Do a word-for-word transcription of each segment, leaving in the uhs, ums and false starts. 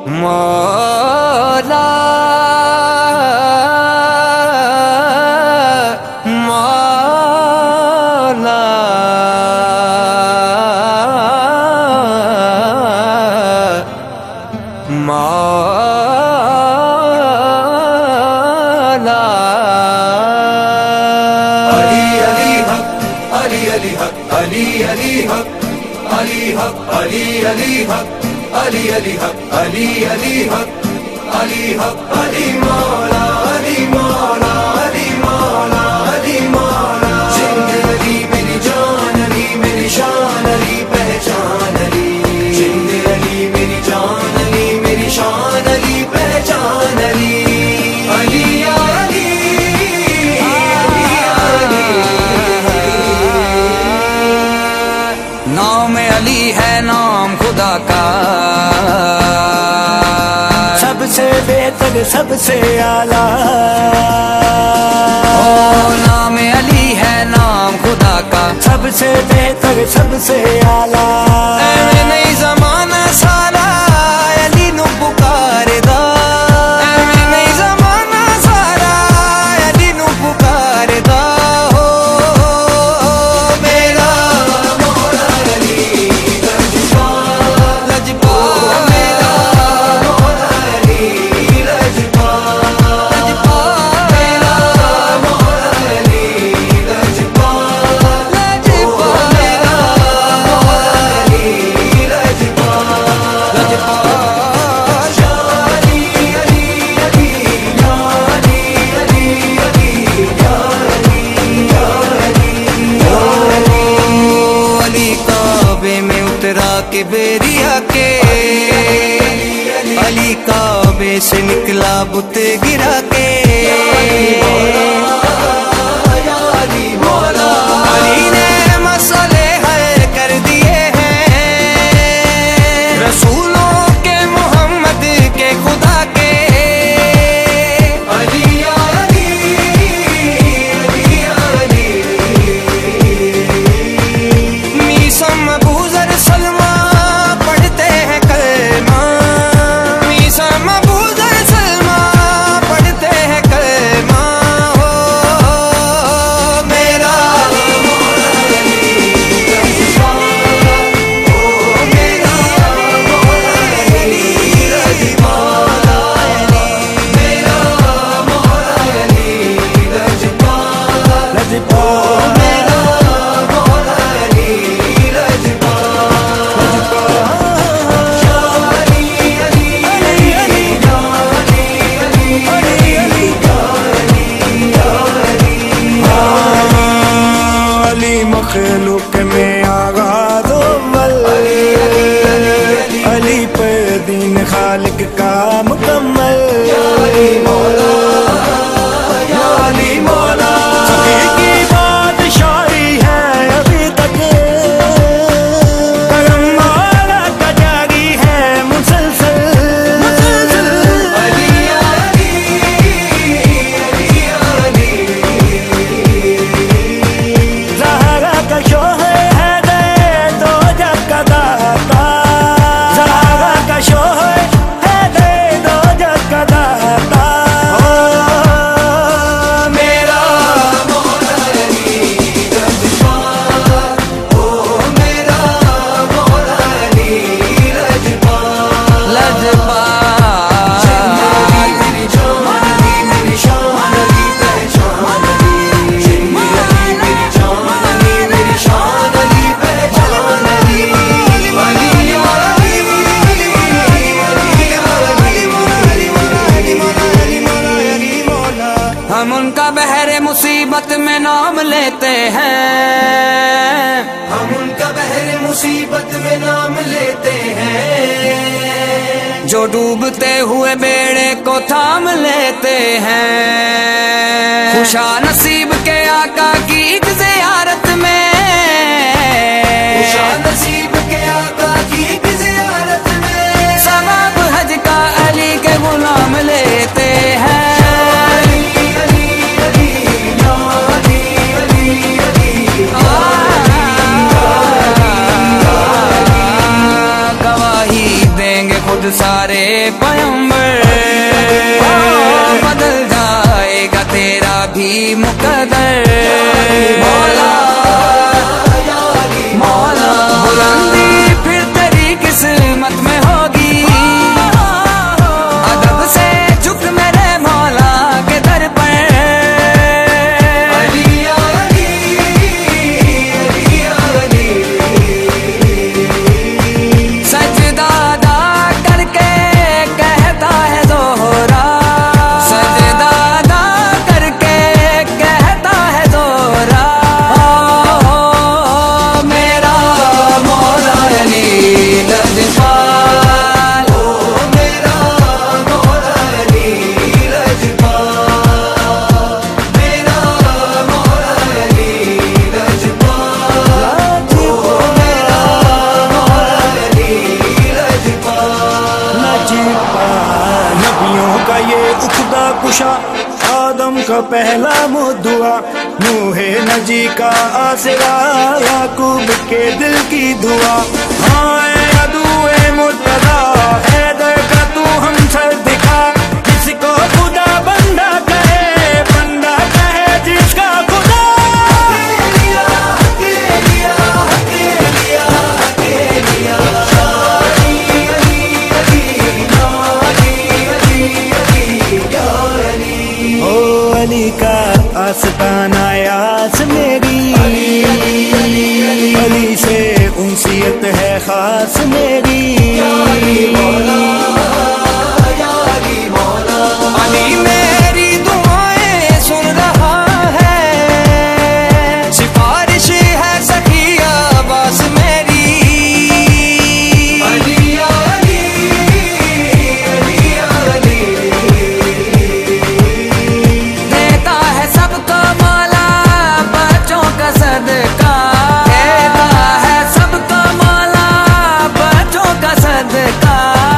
मौला मौला मौला। अली अली हक अली अली हक अली अली हक अली हक अली अली हक अली अली हक अली अली हक अली हक अली मौला अली मौला अली मौला अली मौला। जिंद अली मेरी जान अली मेरी शान अली पहचान अली। जिंद अली मेरी जान अली मेरी शान अली पहचान अली। अली या अली अली या अली। नाम अली है नाम खुदा का, सबसे बेहतर सबसे आला। ओ नाम अली है नाम खुदा का, सबसे बेहतर सबसे आला। एवें नहीं ज़माना सारा अली नू पुकारदा। एवें नहीं ज़माना सारा अली नू पुकारदा। हो मेरा मौला अली लजपाल लजपाल मेरा मौला अली लजपाल लजपाल मेरा मौला अली लजपाल लजपाल मेरा मौला अली लजपाल लजपाल। अली अली अली या अली अली अली या अली या अली या अली। अली काबे में उतरा के बेरिया के, अली काबे से निकला बुत गिरा के। अली ने मसले हल कर दिए हैं रसूलों के मोहम्मद के खुदा के। अली या अली अली या अली। मीसम अबूजर सलमा पढ़ते हैं कलमा। मीसम अबूजर सलमा पढ़ते हैं कलमा। हो मेरा मौला अली लजपाल ओ मेरा मौला अली लजपाल। मेरा मौला अली लजपाल लजपाल मेरा मौला अली लजपाल। या अली अली अली अली या अली अली अली अली या अली या अली। अली मखलूक में आगाज़ अव्वल। अली पर दीन खालिक का मुकम्मल। अली मौला या अली मौला। की बादशाही है अभी तक, करम मौला का जारी है मुसलसल। अली या अली अली या अली। ज़हरा का शोहर है दे दो जग का दाता। ज़हरा का शोहर है दे दो जग का दाता। मेरा मौला अली लजपाल ओ मेरा मौला अली लजपाल। लजपाल। मेरी जान अली मेरी शान अली पहचान अली। जिंद अली मेरी जान अली मेरी शान अली पहचान अली। अली या अली अली अली अली। हम उनका बहरे मुसीबत में नाम लेते हैं। हम उनका बहरे मुसीबत में नाम लेते हैं। जो डूबते हुए बेड़े को थाम लेते हैं। खुशा नसीब के आका की ज़ियारत में। खुशा नसीब के आका की ज़ियारत में। सवाब हज का अली के गुलाम लेते हैं। अली अली अली या अली अली अली या अली या अली या अली। गवाही देंगे खुद खुद सारे पैगंबर। बदल जाएगा तेरा भी मुकद्दर। मौला मौला बुलंदी फिर तेरी किस्मत में होगी। अदब से झुक मेरे मौला के दर पर। आदम का पहला मुद्दुआ, नूहे नजी का आसरा, याकूब के दिल की दुआ। हाँ अदुए मुर्तदा हैदर का तू हम सर दिखा। जिसको खुदा बंदा कहे, बंदा कहे जिसका खुदा। अली का आस्ताना यास मेरी, अली से उनसियत है खास मेरी। अली मेरी दुआएं सुन रहा है, सिफारिश है सखी आवाज़ मेरी। अली अली अली अली देता है सबको मौला बच्चों का सदका। देता है सबको मौला बच्चों का सदका।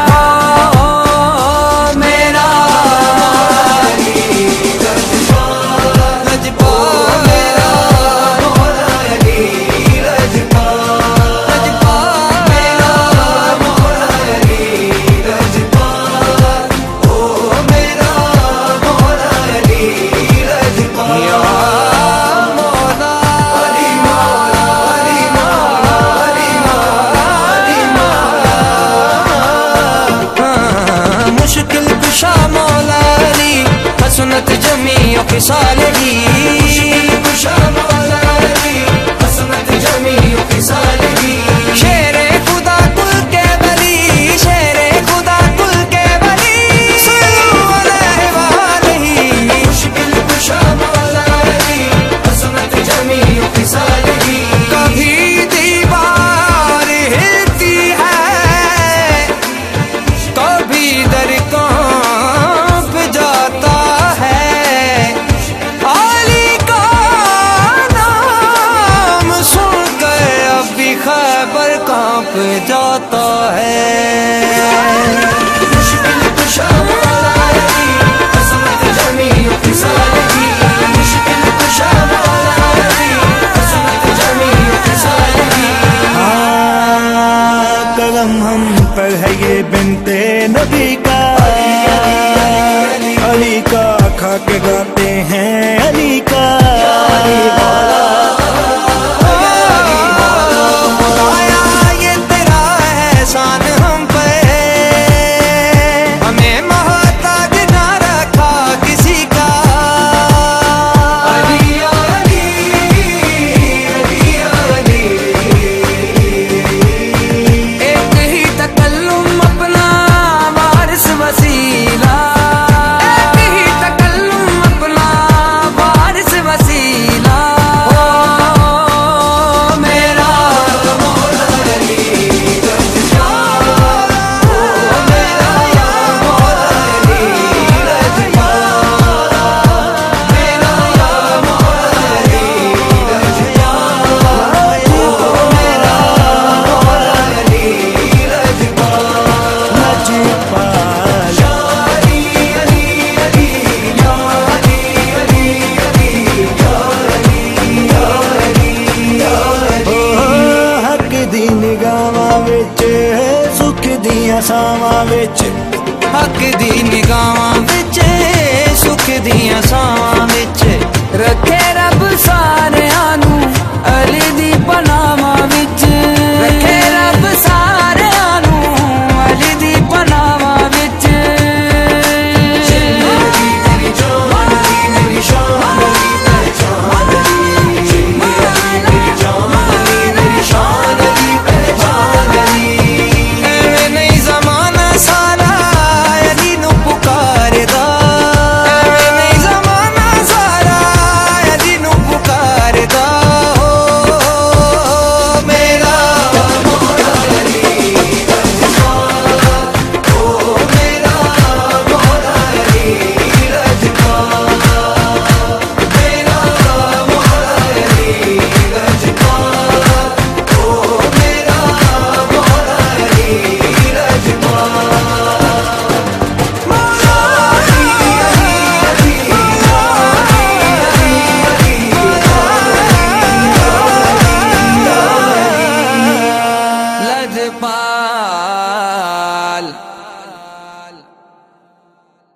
हसनत जमी फिसालही, हसनत जमी फिसालही। शेरे खुदा कुल के बली, शेरे खुदा कुल के बली। सल्लल्लाहु अलैहि मुश्किल कुशा मौला अली, हसनत जमी फिसालही। कभी दीवार हिलती है, कभी दर कांप जाता है। अली का नाम सुनकर अभी खैबर कांप जाता है। मुश्किल कुशा मौला अली, हसनत जमी फिसालही। मुश्किल कुशा मौला अली, हसनत जमी फिसालही। करम हम पर है ये बिनते नबी का। अली का खा के गाते हैं अली का। खुदाया ये तेरा एहसान हम पे, हमें मोहताज ना रखा किसी का। अली अली अली अली एक ही तकल्लुम अपना वारिस वसीला। एक ही तकल्लुम अपना वारिस वसीला। दियां सावां विच, हक दी निगाहां विच, सुख दियां सावां विच, रखे रब सारियां नूं अली दी पनाहां विच, रखे रब सारियां नूं अली दी पनाहां विच। मेरी जान अली, मेरी शान अली, पहचान अली, मेरी जान अली, मेरी शान अली, पहचान अली। एवें नहीं ज़माना सारा अली नूं पुकारदा, एवें नहीं ज़माना सारा अली नूं पुकारदा। हो मेरा मौला अली रज़्क़ा, ओ मेरा मौला अली रज़्क़ा, मेरा मौला अली रज़्क़ा, ओ मेरा मौला अली रज़्क़ा। मौला अली अली अली लजपा